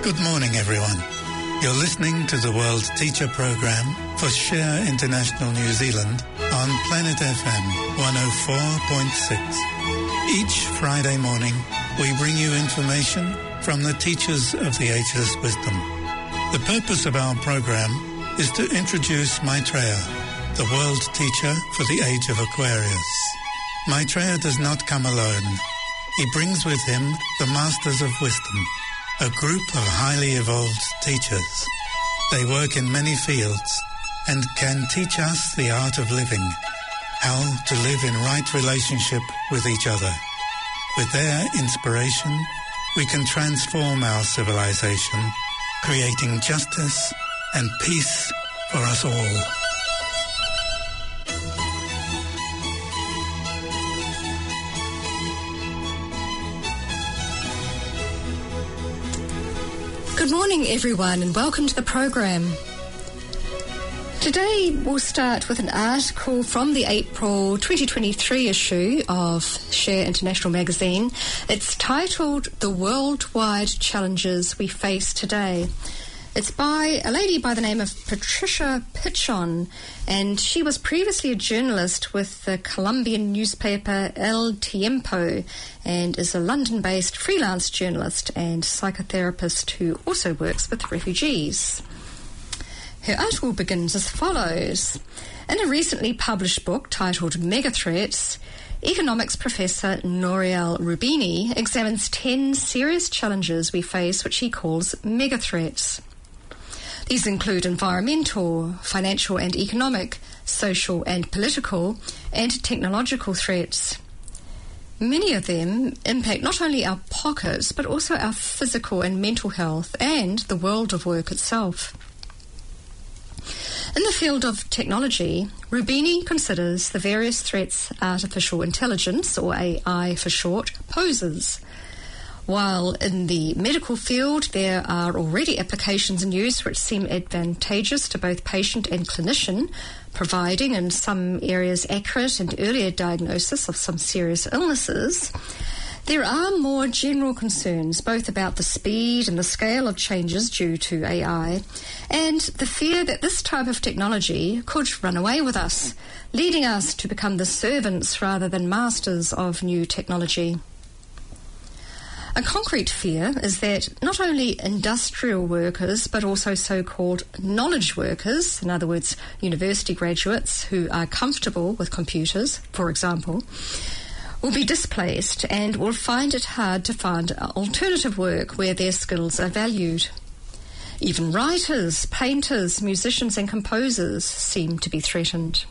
Good morning, everyone. You're listening to the World Teacher Program for Share International New Zealand on Planet FM 104.6. Each Friday morning, we bring you information from the teachers of the Ageless Wisdom. The purpose of our program is to introduce Maitreya, the world teacher for the age of Aquarius. Maitreya does not come alone. He brings with him the Masters of Wisdom, a group of highly evolved teachers. They work in many fields and can teach us the art of living, how to live in right relationship with each other. With their inspiration, we can transform our civilization, creating justice and peace for us all. Good morning, everyone, and welcome to the program. Today, we'll start with an article from the April 2023 issue of Share International magazine. It's titled, "The Worldwide Challenges We Face Today." It's by a lady by the name of Patricia Pichon, and she was previously a journalist with the Colombian newspaper El Tiempo and is a London-based freelance journalist and psychotherapist who also works with refugees. Her article begins as follows. In a recently published book titled Megathreats, economics professor Nouriel Roubini examines 10 serious challenges we face, which he calls megathreats. These include environmental, financial and economic, social and political, and technological threats. Many of them impact not only our pockets, but also our physical and mental health and the world of work itself. In the field of technology, Roubini considers the various threats artificial intelligence, or AI for short, poses. While in the medical field, there are already applications in use which seem advantageous to both patient and clinician, providing in some areas accurate and earlier diagnosis of some serious illnesses, there are more general concerns both about the speed and the scale of changes due to AI and the fear that this type of technology could run away with us, leading us to become the servants rather than masters of new technology. A concrete fear is that not only industrial workers, but also so-called knowledge workers, in other words, university graduates who are comfortable with computers, for example, will be displaced and will find it hard to find alternative work where their skills are valued. Even writers, painters, musicians and composers seem to be threatened.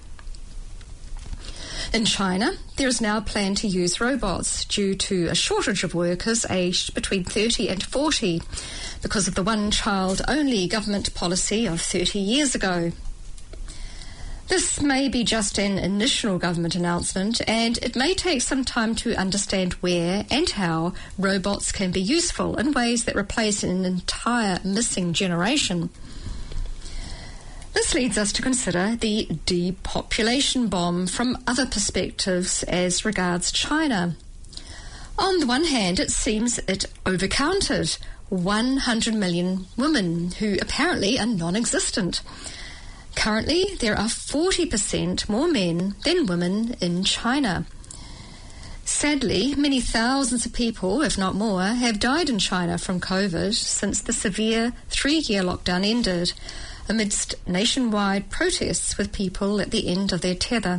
In China, there is now a plan to use robots due to a shortage of workers aged between 30 and 40 because of the one-child-only government policy of 30 years ago. This may be just an initial government announcement, and it may take some time to understand where and how robots can be useful in ways that replace an entire missing generation. This leads us to consider the depopulation bomb from other perspectives as regards China. On the one hand, it seems it overcounted 100 million women who apparently are non-existent. Currently, there are 40% more men than women in China. Sadly, many thousands of people, if not more, have died in China from COVID since the severe 3-year lockdown ended, amidst nationwide protests with people at the end of their tether.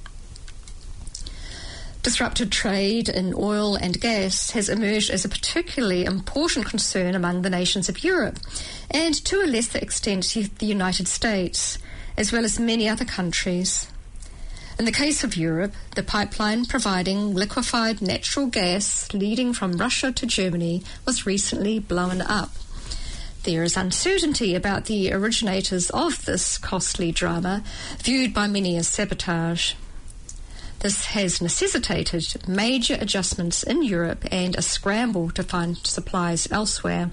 Disrupted trade in oil and gas has emerged as a particularly important concern among the nations of Europe, and to a lesser extent the United States, as well as many other countries. In the case of Europe, the pipeline providing liquefied natural gas leading from Russia to Germany was recently blown up. There is uncertainty about the originators of this costly drama, viewed by many as sabotage. This has necessitated major adjustments in Europe and a scramble to find supplies elsewhere.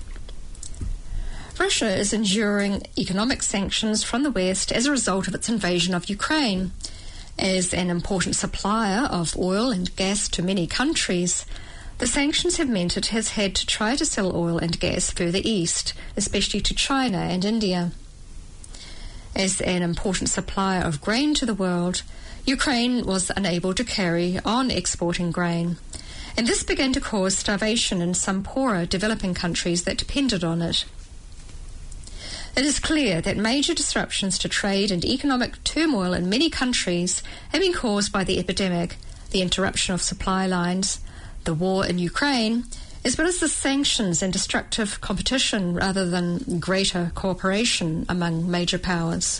Russia is enduring economic sanctions from the West as a result of its invasion of Ukraine. As an important supplier of oil and gas to many countries, The sanctions have meant it has had to try to sell oil and gas further east, especially to China and India. As an important supplier of grain to the world, Ukraine was unable to carry on exporting grain, and this began to cause starvation in some poorer developing countries that depended on it. It is clear that major disruptions to trade and economic turmoil in many countries have been caused by the epidemic, the interruption of supply lines, the war in Ukraine, as well as the sanctions and destructive competition rather than greater cooperation among major powers.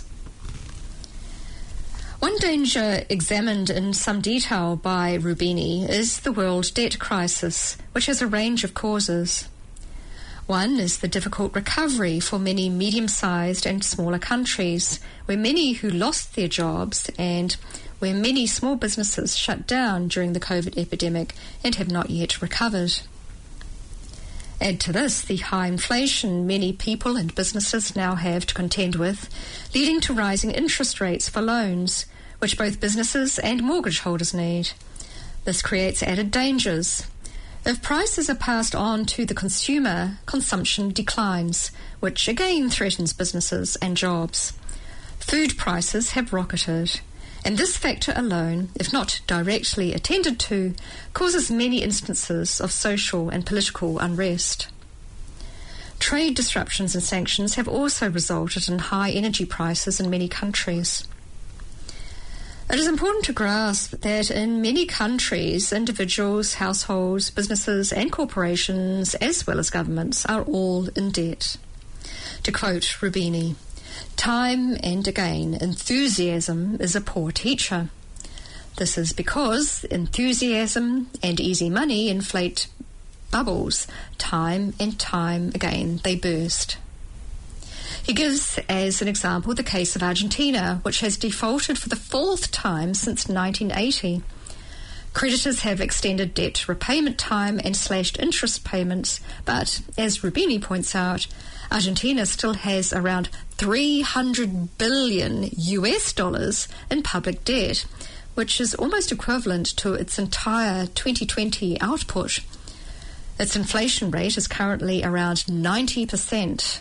One danger examined in some detail by Rubini is the world debt crisis, which has a range of causes. One is the difficult recovery for many medium-sized and smaller countries, where many who lost their jobs and where many small businesses shut down during the COVID epidemic and have not yet recovered. Add to this the high inflation many people and businesses now have to contend with, leading to rising interest rates for loans, which both businesses and mortgage holders need. This creates added dangers. If prices are passed on to the consumer, consumption declines, which again threatens businesses and jobs. Food prices have rocketed, and this factor alone, if not directly attended to, causes many instances of social and political unrest. Trade disruptions and sanctions have also resulted in high energy prices in many countries. It is important to grasp that in many countries, individuals, households, businesses and corporations, as well as governments, are all in debt. To quote Rubini, "Time and again, enthusiasm is a poor teacher. This is because enthusiasm and easy money inflate bubbles. Time and time again, they burst." He gives as an example the case of Argentina, which has defaulted for the fourth time since 1980. Creditors have extended debt repayment time and slashed interest payments, but as Rubini points out, Argentina still has around $300 billion in public debt, which is almost equivalent to its entire 2020 output. Its inflation rate is currently around 90%.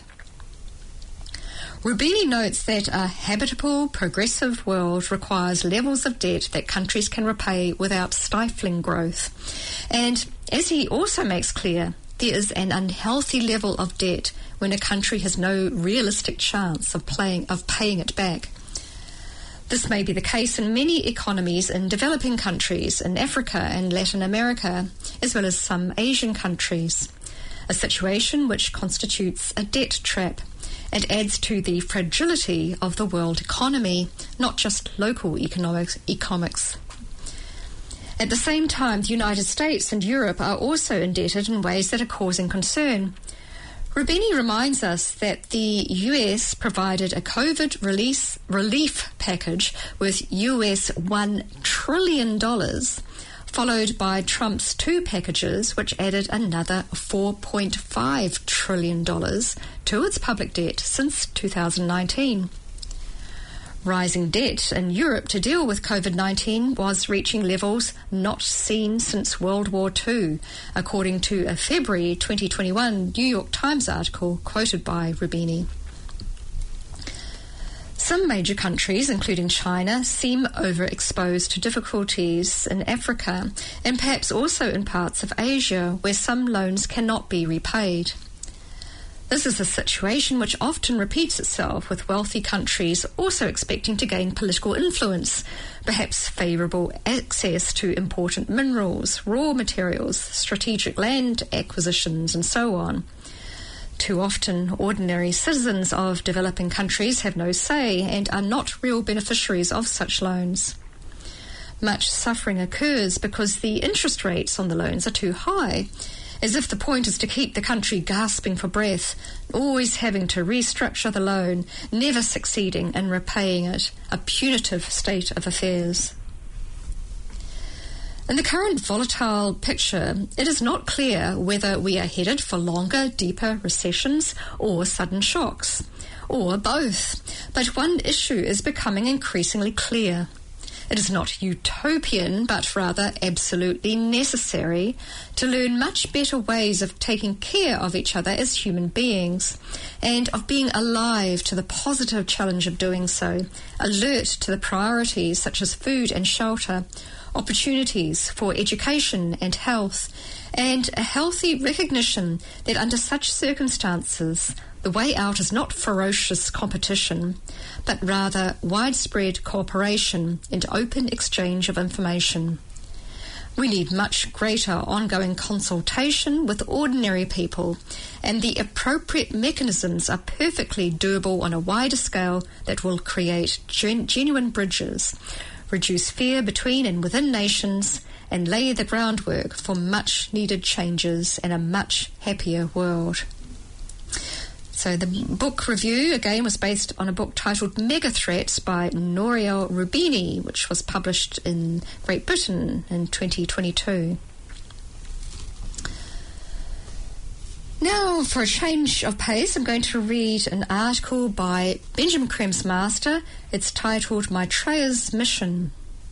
Rubini notes that a habitable, progressive world requires levels of debt that countries can repay without stifling growth. And as he also makes clear, there is an unhealthy level of debt when a country has no realistic chance of paying it back. This may be the case in many economies in developing countries, in Africa and Latin America, as well as some Asian countries, a situation which constitutes a debt trap and adds to the fragility of the world economy, not just local economics. At the same time, the United States and Europe are also indebted in ways that are causing concern. Rubini reminds us that the US provided a COVID relief package with US $1 trillion, followed by Trump's two packages, which added another $4.5 trillion to its public debt since 2019. Rising debt in Europe to deal with COVID-19 was reaching levels not seen since World War II, according to a February 2021 New York Times article quoted by Rubini. Some major countries, including China, seem overexposed to difficulties in Africa and perhaps also in parts of Asia where some loans cannot be repaid. This is a situation which often repeats itself, with wealthy countries also expecting to gain political influence, perhaps favourable access to important minerals, raw materials, strategic land acquisitions and so on. Too often, ordinary citizens of developing countries have no say and are not real beneficiaries of such loans. Much suffering occurs because the interest rates on the loans are too high, as if the point is to keep the country gasping for breath, always having to restructure the loan, never succeeding in repaying it, a punitive state of affairs. In the current volatile picture, it is not clear whether we are headed for longer, deeper recessions or sudden shocks, or both. But one issue is becoming increasingly clear. It is not utopian, but rather absolutely necessary to learn much better ways of taking care of each other as human beings, and of being alive to the positive challenge of doing so, alert to the priorities such as food and shelter, opportunities for education and health, and a healthy recognition that under such circumstances the way out is not ferocious competition, but rather widespread cooperation and open exchange of information. We need much greater ongoing consultation with ordinary people, and the appropriate mechanisms are perfectly doable on a wider scale that will create genuine bridges, reduce fear between and within nations, and lay the groundwork for much needed changes and a much happier world. So the book review, again, was based on a book titled Mega Threats by Nouriel Roubini, which was published in Great Britain in 2022. Now, for a change of pace, I'm going to read an article by Benjamin Creme's master. It's titled Maitreya's Mission.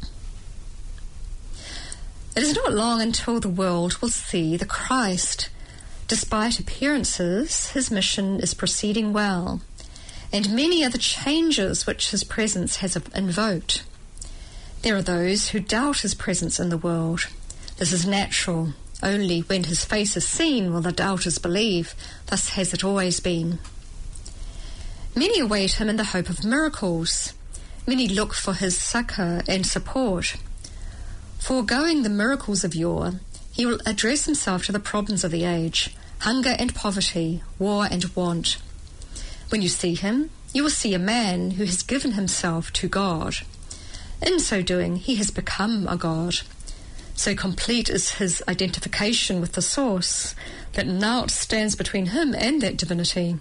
It is not long until the world will see the Christ. Despite appearances, his mission is proceeding well, and many are the changes which his presence has invoked. There are those who doubt his presence in the world. This is natural. Only when his face is seen will the doubters believe. Thus has it always been. Many await him in the hope of miracles. Many look for his succour and support. Foregoing the miracles of yore, he will address himself to the problems of the age, hunger and poverty, war and want. When you see him, you will see a man who has given himself to God. In so doing, he has become a God. So complete is his identification with the source that now it stands between him and that divinity.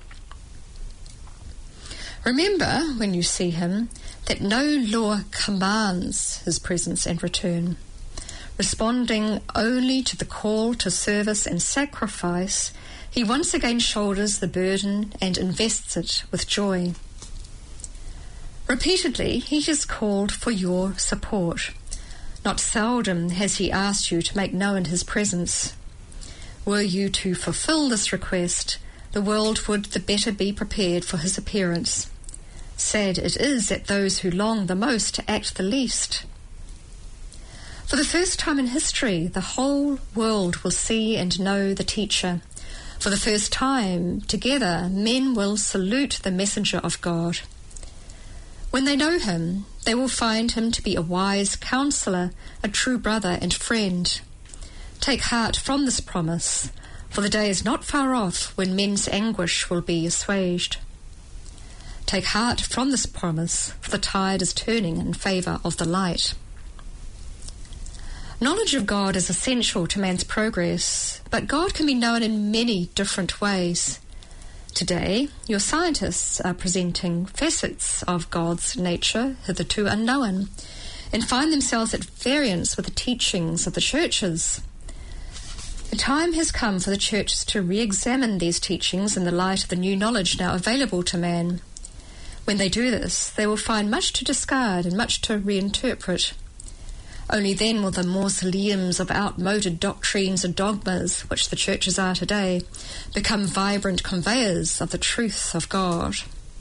Remember, when you see him, that no law commands his presence and return. Responding only to the call to service and sacrifice, he once again shoulders the burden and invests it with joy. Repeatedly, he has called for your support. Not seldom has he asked you to make known his presence. Were you to fulfill this request, the world would the better be prepared for his appearance. Sad it is that those who long the most act the least. For the first time in history, the whole world will see and know the teacher. For the first time, together, men will salute the messenger of God. When they know him, they will find him to be a wise counselor, a true brother and friend. Take heart from this promise, for the day is not far off when men's anguish will be assuaged. Take heart from this promise, for the tide is turning in favour of the light. Knowledge of God is essential to man's progress, but God can be known in many different ways. Today, your scientists are presenting facets of God's nature hitherto unknown, and find themselves at variance with the teachings of the churches. The time has come for the churches to re-examine these teachings in the light of the new knowledge now available to man. When they do this, they will find much to discard and much to reinterpret. Only then will the mausoleums of outmoded doctrines and dogmas, which the churches are today, become vibrant conveyors of the truth of God.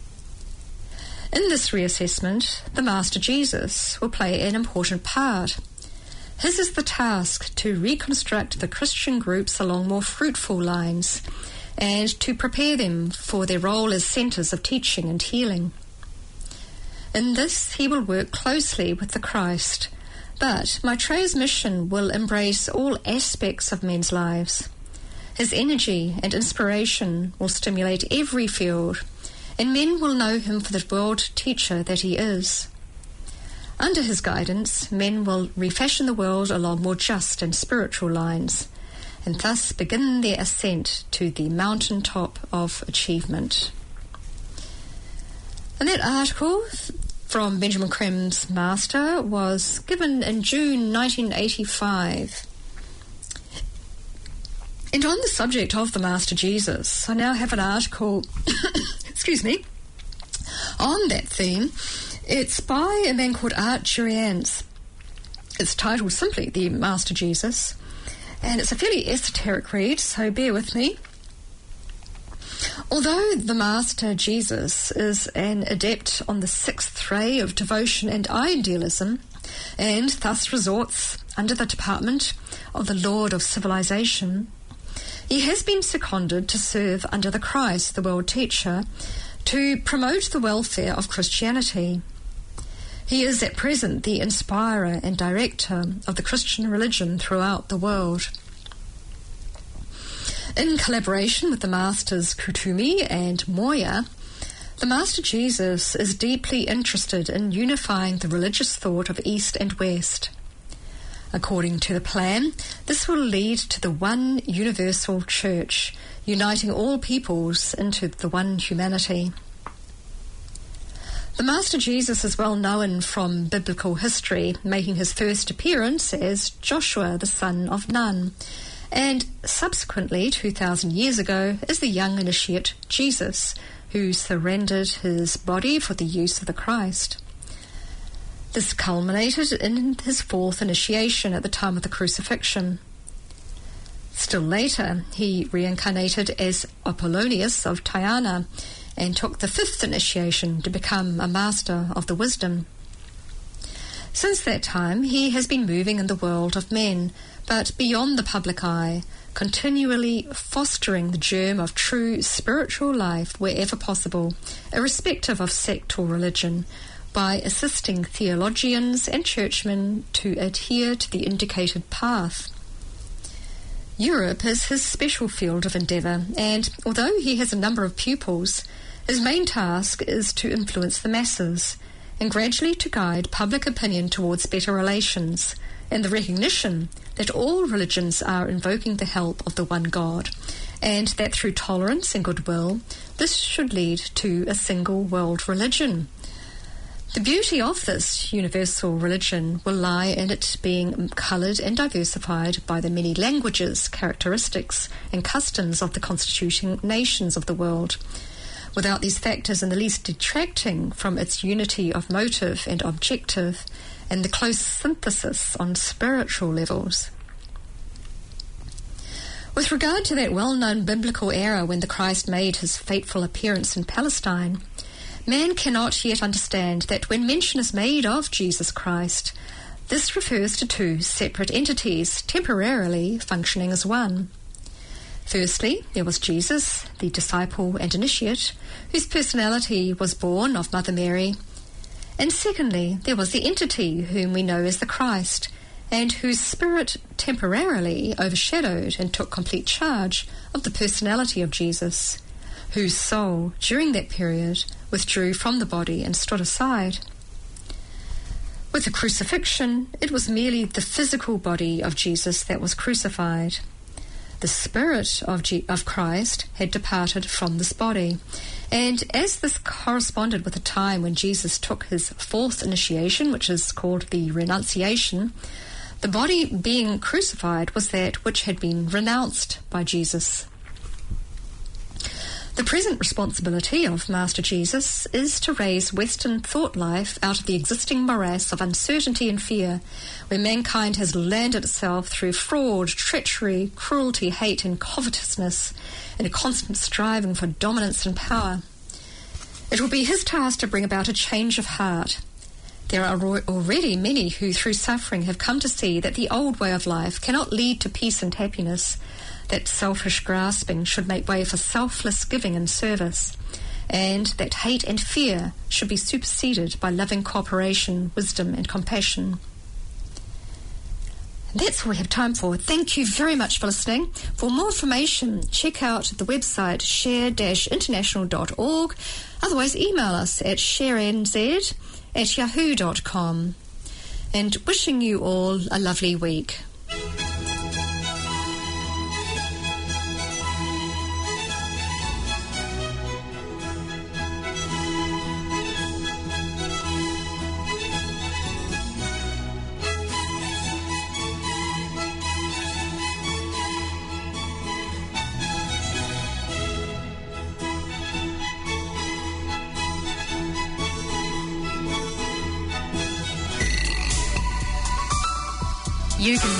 In this reassessment, the Master Jesus will play an important part. His is the task to reconstruct the Christian groups along more fruitful lines, and to prepare them for their role as centres of teaching and healing. In this, he will work closely with the Christ, but Maitreya's mission will embrace all aspects of men's lives. His energy and inspiration will stimulate every field, and men will know him for the world teacher that he is. Under his guidance, men will refashion the world along more just and spiritual lines, and thus begin their ascent to the mountaintop of achievement. And that article from Benjamin Creme's master was given in June 1985. And on the subject of the Master Jesus, I now have an article, excuse me, on that theme It's by a man called Art Jurians. It's titled simply The Master Jesus, and it's a fairly esoteric read, so bear with me. Although the Master Jesus is an adept on the sixth ray of devotion and idealism, and thus resorts under the department of the Lord of Civilization, he has been seconded to serve under the Christ, the world teacher, to promote the welfare of Christianity. He is at present the inspirer and director of the Christian religion throughout the world. In collaboration with the Masters Kuthumi and Moya, the Master Jesus is deeply interested in unifying the religious thought of East and West. According to the plan, this will lead to the one universal church, uniting all peoples into the one humanity. The Master Jesus is well known from biblical history, making his first appearance as Joshua, the son of Nun, and subsequently, 2,000 years ago, as the young initiate Jesus, who surrendered his body for the use of the Christ. This culminated in his fourth initiation at the time of the crucifixion. Still later, he reincarnated as Apollonius of Tyana and took the fifth initiation to become a master of the wisdom. Since that time, he has been moving in the world of men, but beyond the public eye, continually fostering the germ of true spiritual life wherever possible, irrespective of sect or religion, by assisting theologians and churchmen to adhere to the indicated path. Europe is his special field of endeavour, and although he has a number of pupils, his main task is to influence the masses and gradually to guide public opinion towards better relations and the recognition that all religions are invoking the help of the one God, and that through tolerance and goodwill, this should lead to a single world religion. The beauty of this universal religion will lie in it being coloured and diversified by the many languages, characteristics, and customs of the constituting nations of the world, without these factors in the least detracting from its unity of motive and objective, and the close synthesis on spiritual levels. With regard to that well-known biblical era when the Christ made his fateful appearance in Palestine, man cannot yet understand that when mention is made of Jesus Christ, this refers to two separate entities temporarily functioning as one. Firstly, there was Jesus, the disciple and initiate, whose personality was born of Mother Mary. And secondly, there was the entity whom we know as the Christ, and whose spirit temporarily overshadowed and took complete charge of the personality of Jesus, whose soul, during that period, withdrew from the body and stood aside. With the crucifixion, it was merely the physical body of Jesus that was crucified. The spirit of Christ had departed from this body, and as this corresponded with the time when Jesus took his fourth initiation, which is called the renunciation, the body being crucified was that which had been renounced by Jesus. The present responsibility of Master Jesus is to raise Western thought life out of the existing morass of uncertainty and fear, where mankind has landed itself through fraud, treachery, cruelty, hate, and covetousness, in a constant striving for dominance and power. It will be his task to bring about a change of heart. There are already many who, through suffering, have come to see that the old way of life cannot lead to peace and happiness, that selfish grasping should make way for selfless giving and service, and that hate and fear should be superseded by loving cooperation, wisdom and compassion. And that's all we have time for. Thank you very much for listening. For more information, check out the website share-international.org. Otherwise, email us at sharenz@yahoo.com. And wishing you all a lovely week. You can